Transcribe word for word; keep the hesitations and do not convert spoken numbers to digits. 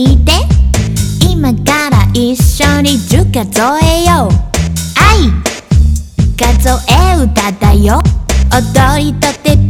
いて、今から一緒にじゅう数えよう。愛数え歌だよ。踊りとて